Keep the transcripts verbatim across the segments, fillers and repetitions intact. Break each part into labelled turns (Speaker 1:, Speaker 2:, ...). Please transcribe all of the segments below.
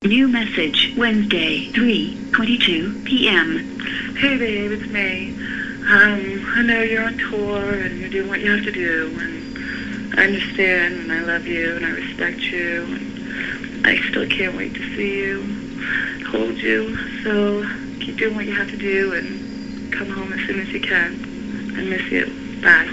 Speaker 1: New message, Wednesday, three twenty-two p.m.
Speaker 2: Hey babe, it's May. Um, I know you're on tour and you're doing what you have to do, and I understand and I love you and I respect you, and I still can't wait to see you, hold you, so keep doing what you have to do and come home as soon as you can. I miss you. Bye.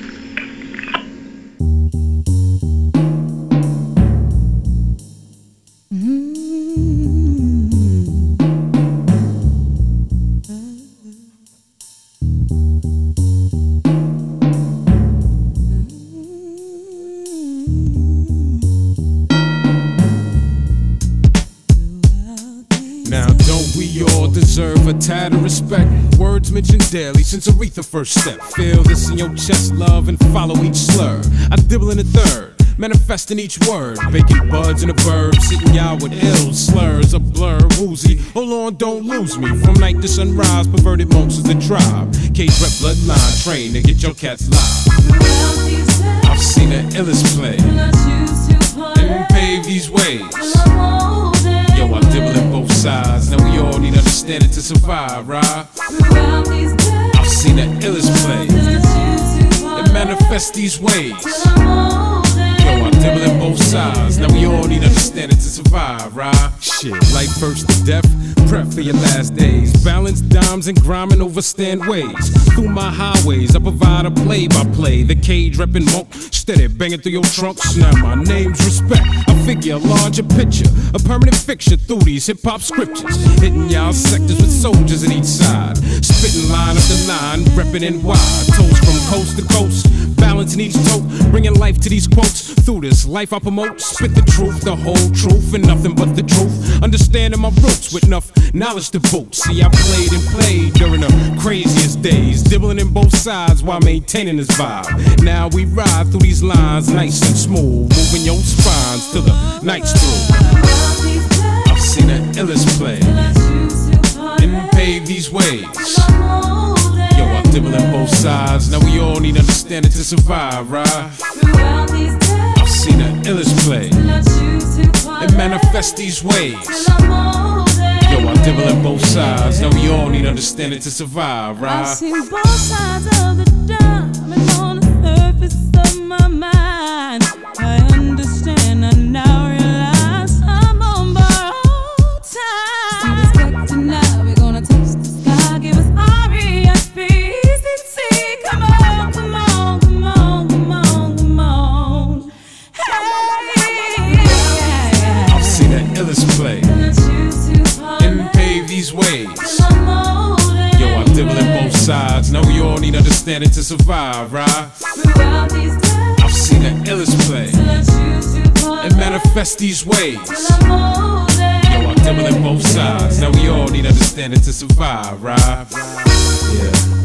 Speaker 3: Deserve a tad of respect. Words mentioned daily since Aretha first step. Feel this in your chest, love, and follow each slur. I dibble in a third, manifesting each word. Baking buds in a verb, sitting y'all with ill slurs. A blur, woozy, hold on, don't lose me. From night to sunrise, perverted monks of the tribe. Cage rep bloodline, train to get your cats live. I've seen the illest play and pave these ways. Yo, I dibble in both sides. Now we all need understanding to survive, right? I've seen the illest play and manifest these ways. Yo, I dibble in both sides. Now we all need understanding to survive, right? Shit, life first to death, prep for your last days. Balance dimes and grinding over stand ways. Through my highways, I provide a play-by-play. The cage reppin' monk, steady banging through your trunks. Now my name's respect. I figure a larger picture, a permanent fixture through these hip-hop scriptures. Hitting y'all sectors with soldiers on each side. Spitting line after line, reppin' in wide. Toes from coast to coast, balancing each tote. Bringing life to these quotes. Through this life I promote, spit the truth, the whole truth, and nothing but the truth. Understanding my roots with enough knowledge to boot. See, I played and played during the craziest days, dibbling in both sides while maintaining this vibe. Now we ride through these lines nice and smooth, moving your spines till the night's through. I've seen the illest play and pave these ways. Yo, I dibble in both sides. Now we all need understanding to survive, right? I've seen the illest play and manifest these ways. Yo, I dibble in both sides. Now we all need understanding to survive, right?
Speaker 4: I've seen both sides of the diamond on the surface of my mind. I understand, I now realize I'm on borrowed time. See this back tonight, we're gonna touch the sky. Give us R E S P C T. Come on, come on, come on, come on, come on. Hey,
Speaker 3: I've seen the illest play and pave these ways. Yo, I dibble in both sides. Now we all need understanding to survive, right? I've seen the illest play and manifest these ways. Yo, I dibble in both sides. Now we all need understanding to survive, right? Yeah.